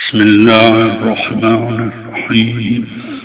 بسم الله الرحمن الرحيم.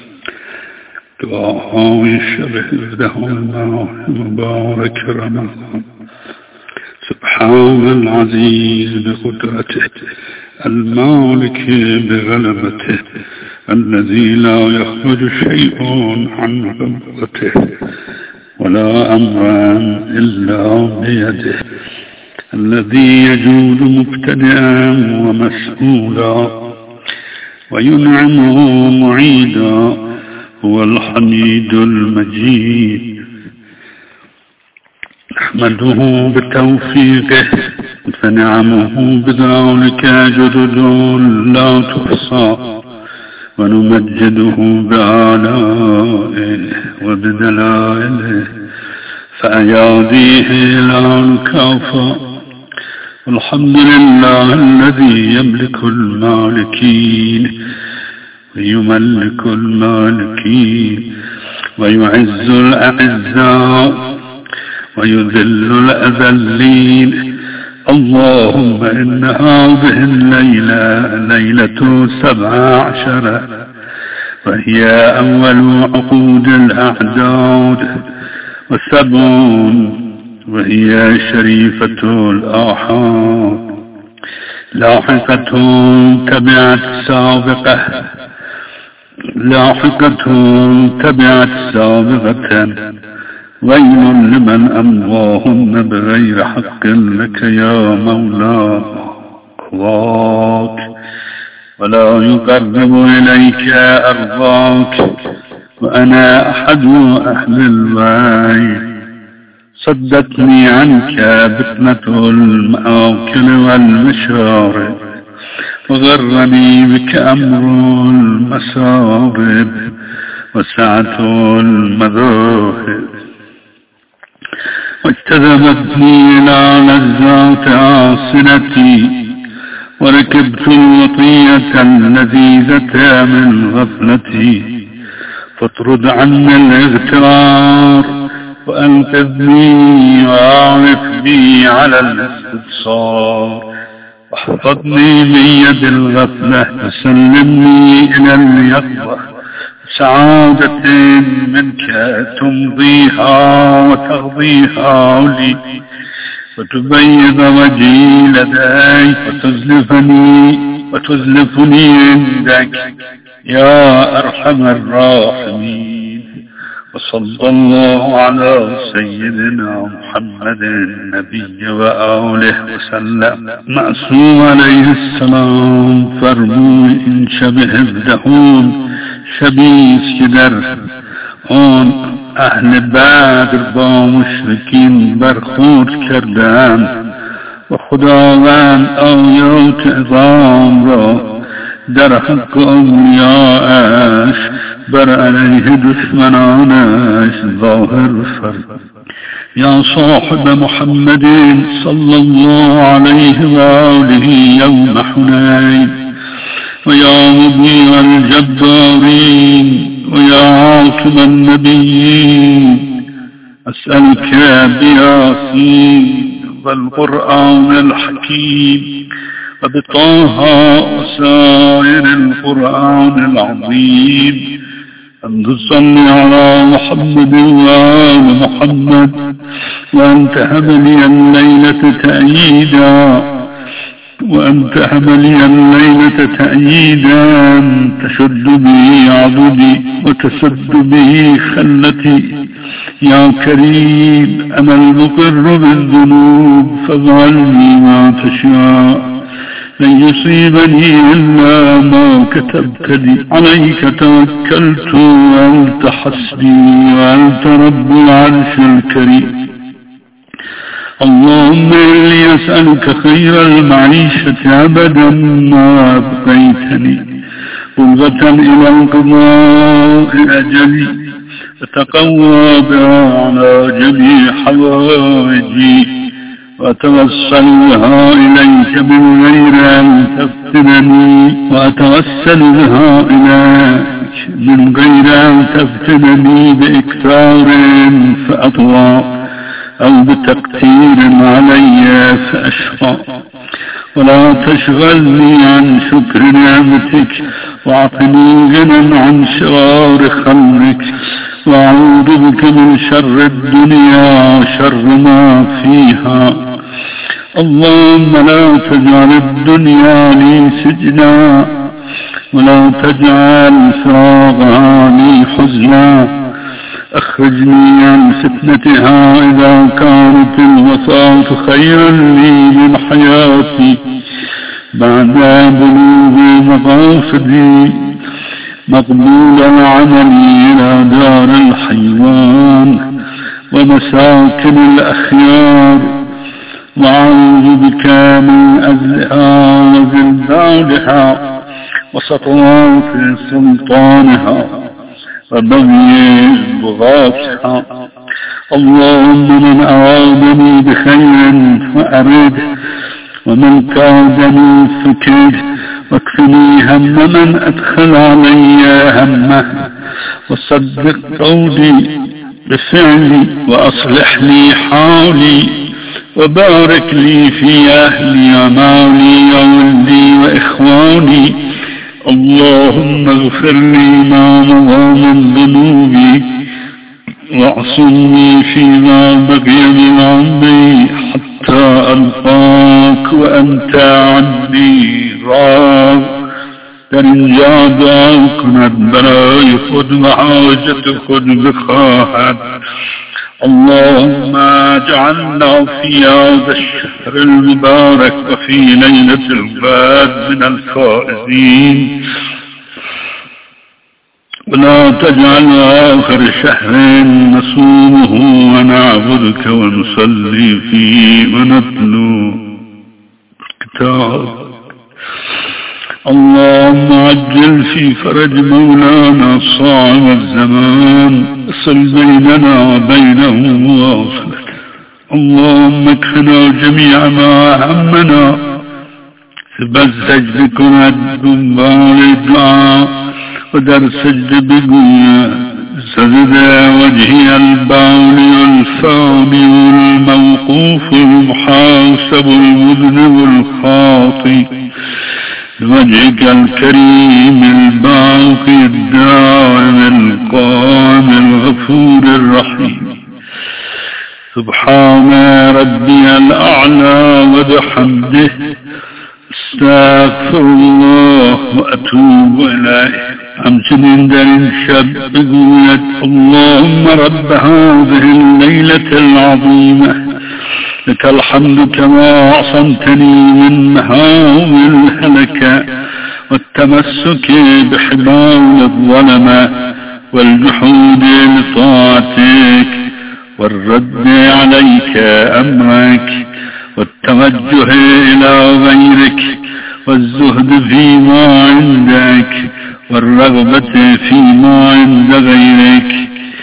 دعاء شبه الدهر مبارك رمضان. سبحان العزيز بقدرته، المالك بغلبته، الذي لا يخرج شيء عن قدرته ولا أمرا إلا بيده، الذي يجود مبتدئا ومسؤولا وينعم معيدا، هو الحميد المجيد. نحمده بتوفيقه، فنعمه بذلك جدد لا تحصى، ونمجده بآلائه وبدلائله، فأياديه لا نكافى. الحمد لله الذي يملك المالكين ويملك المالكين، ويعز الأعزاء ويذل الأذلين. اللهم إن هذه الليلة ليلة 17، وهي أول عقود الأعداد، و70 وهي شريفة الآحاد، لاحقة تبعت سابقة، لاحقة تبعت سابقة. ويل لمن أمضاهن بغير حق لك يا مولاك، ولا يقرب إليك أرضاك، وأنا أحد أهل الويل. صدتني عنك بطنة المآكل والمشارب، وغرني بك أمر المصائب وسعة المذاهب، واجتذبتني إلى لذات عاصنتي، وركبت الوطية اللذيذة من غفلتي. فاطرد عني الاغترار، وأنقذني وأعرف بي على الاستبصار، واحفظني من يد الغفلة، وسلمني إلى اليقظة. سعادة منك تمضيها وتغضيها لي، وتبيض وجهي لديك، وتزلفني عندك يا أرحم الراحمين. وصلى الله على سيدنا محمد النبي وآله وسلم. معصوم عليه السلام فرموی این شب 17 شبیست که در آن اهل بدر با مشرکین برخورد کردند، و خداوند آیات عظام را در حق اولیاءش بر علیه دشمنانش ظاهر فرمود. یا صاحب محمد صلی الله علیه و آله یوم حنین، و یا مبیع الجبارین، و یا عاقب النبیین، اسألك بیاسین والقرآن الحکیم، وبطه وسائر القرآن العظيم، أن تصلي على محمد وآل محمد، وأن تهب لي الليلة تأييدا، وأن تهب لي الليلة تأييدا تشد به عضدي وتسد به خلتي. يا كريم أنا المقر بالذنوب، فاجعلني ما تشاء، لن يصيبني إلا ما كتبت لي. عليك توكلت وأنت حسبي، وأنت رب العرش الكريم. اللهم إني أسألك خير المعيشة أبدا ما أبقيتني، بلغة إلى انقضاء أجلي، أتقوى بها على جميع حوائجي، وأتوسل بها إليك من غير أن تفتنني، وأتوسل بها إليك من غير أن تفتنني بإكثار فأطوى، أو بتقتير علي فأشفى. ولا تشغلني عن شكر نعمتك، واعطني غنى عن شرار خلقك. وأعوذ بك من شر الدنيا وشر ما فيها. اللهم لا تجعل الدنيا لي سجنا، ولا تجعل فراغها لي حزنا. أخرجني عن فتنتها إذا كانت الوفاة خيرا لي من حياتي بعد بلوغ مقاصدي. مقبول عملي إلى دار الحيوان ومساكن الأخيار. وأعوذ بك من أذلها وزلزالها وسطوات سلطانها وبغي بغاتها. اللهم من أرادني بخير فأرده، ومن كادني فكده. واكفني هم من أدخل علي همه، وصدق قولي بفعلي، وأصلح لي حالي، وبارك لي في أهلي ومالي وولدي وإخواني. اللهم اغفر لي ما مضى من ذنوبي، واعصمني فيما بقي من عمري حتى ألقاك وأنت عني راض. در اینجا دعا کند برای خود و حاجت خود بخواهد. اللهم اجعلنا في هذا الشهر المبارك وفي ليلة الغد من الفائزين، ولا تجعل آخر شهر نصومه ونعبدك ونصلي فيه ونتلو كتابك. اللهم عجل في فرج مولانا صاحب الزمان، اصل بيننا وبينه واصلك. اللهم اكفنا جميع ما همنا. بس سجد كند دنبال الدعاء، ودر سجد بقوة سجد وجهي البول والفاني والموقوف المحاسب المذنب الخاطئ بوجهك الكريم الباقي الدائم القائم الغفور الرحيم. سبحان ربي الأعلى وبحمده، استغفر الله وأتوب إليه. همچنین در این شب بگوید اللهم رب هذه الليلة العظيمة، لك الحمد كما عصمتني من مهاوي الهلكة والتمسك بحبال الظلمة والجحود لطاعتك والرد عليك أمرك والتوجه إلى غيرك والزهد فيما عندك والرغبة فيما عند غيرك.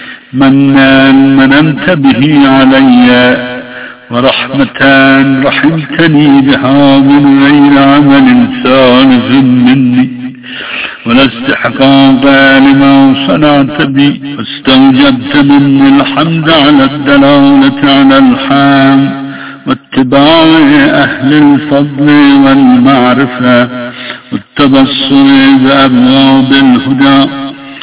منا مننت به علي، ورحمة رحمتني بها من غير عمل سالف مني، ولا استحقاق لما صنعت بي. واستوجبت مني الحمد على الدلالة على الحام واتباع أهل الفضل والمعرفة والتبصر بأبواب الهدى.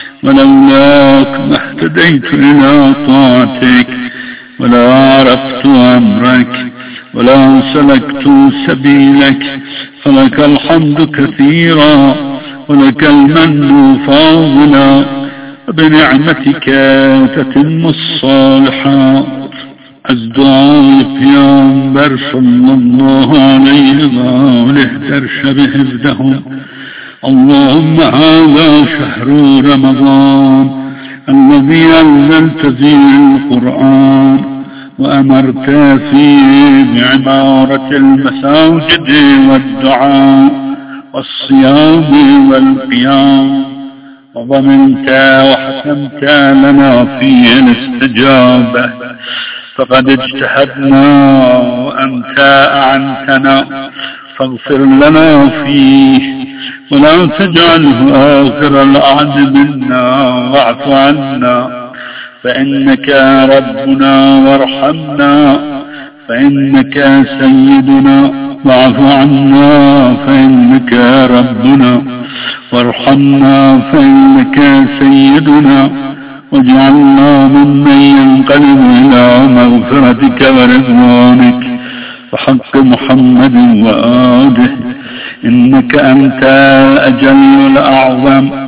ولولاك ما اهتديت إلى طاعتك، ولا عرفت أمرك، ولا سلكت سبيلك. فلك الحمد كثيرا، ولك المن فاضلا، وبنعمتك تتم الصالحات. از دعای پیامبر صلی الله علیه و آله در شب 17. اللهم هذا شهر رمضان الذي أنزلت فيه القرآن، وأمرت فيه بعمارة المساجد والدعاء والصيام والقيام، وضمنت وحكمت لنا فيه الاستجابة. فقد اجتهدنا وأنت أعنتنا، فاغفر لنا فيه، ولا تجعله آخر العهد منا، واعف عنا فإنك ربنا، وارحمنا فإنك سيدنا. واعف عنا فإنك ربنا، وارحمنا فإنك سيدنا، واجعلنا ممن ينقلب إلى مغفرتك ورضوانك وحق محمد وآله، إنك أنت الأجل الأعظم.